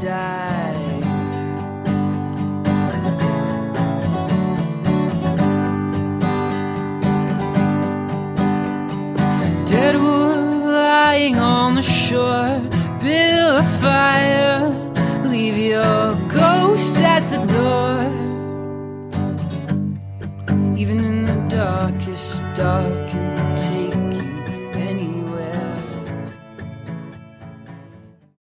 die. Dead wood lying on the shore, build a fire, leave your ghost at the door. Even in the darkest dark, you take